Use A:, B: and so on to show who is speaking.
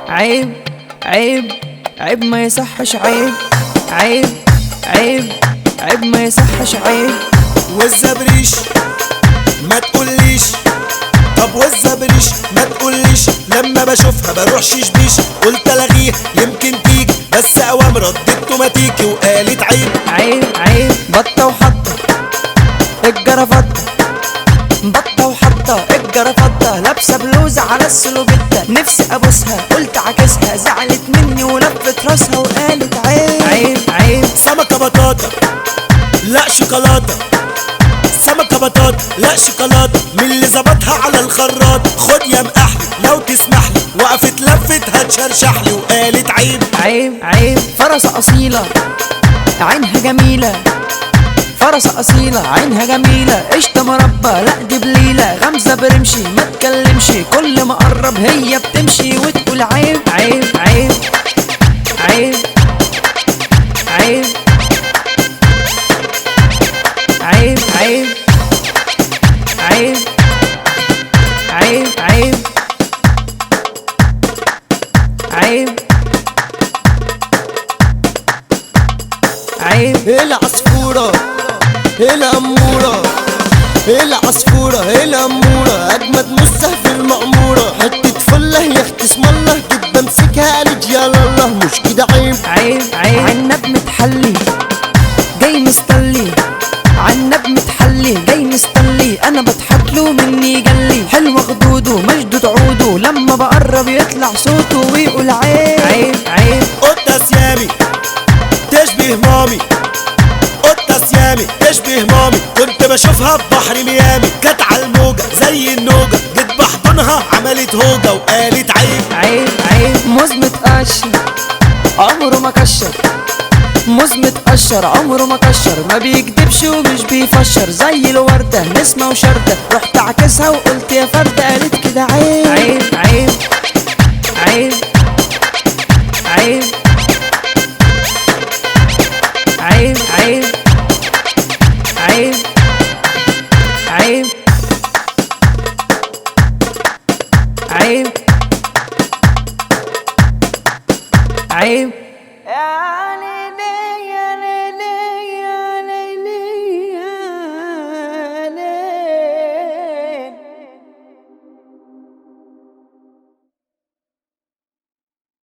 A: عيب عيب عيب ما يصحش، عيب عيب عيب عيب ما يصحش، عيب.
B: والزبريش ما تقوليش، طب والزبريش ما تقوليش، لما بشوفها بروح شيشبيش، قلت الغيه يمكن تيجي، بس اوام ردت توماتيكي وقالت عيب
A: عيب عيب بطة وحطة الجرافطة، بطة وحطة الجرافطة، لابسة بلوزة على السلوبيتا، نفسي ابوسها قلت عكسها، زعلت مني ولفت راسها وقالت عيب عيب عيب.
B: سمكة بطاطا لا شوكولاتة، سمكة بطاطا لا شوكولاتة، من اللي ظبطها على الخراط، خد يا مقحلي لو تسمحلي، وقفت لفت هتشرشحلي وقالت عيب
A: عيب عيب. فرسة أصيلة عينها جميلة، فرسة أصيلة عينها جميلة، قشطة مربى لا دي بليلة، غمزة برمشي ما تكلمش، كل ما قرب هي بتمشي وتقول عيب عيب عيب عيب عيب عيب عيب عيب عيب عيب عيب عيب.
C: العصفورة الأمورة، العصفورة الأمورة، أجمد مسه في المعمورة، حتة فلة يا اخت اسم الله، جيت بمسكها قالت يا الله مش كده عيب
A: عيب عيب. عنب متحلي جاي مستلي، عنب متحلي جاي مستلي، انا بضحك له مني جلي، حلوة خدوده مشدود عوده، لما بقرب يطلع صوته ويقول عيب عيب عيب.
B: قطة سيامي تشبه مامي، قطة سيامي تشبه مامي، كنت بشوفها في بحر ميامي، كانت على الموجة زي النوجة، جيت بحضنها عملت هوجة وقالت عيب
A: عيب عيب. موز متقشر عمره ما كشر، موز متقشر عمره ما كشر، ما بيكدبش ومش بيفشر، زي الوردة نسمة وشردة، رحت عكسها وقلت يا فردة، قالت كده عيب عيب عيب عيب عيب عيب عيب عيب عيب عيب عيب.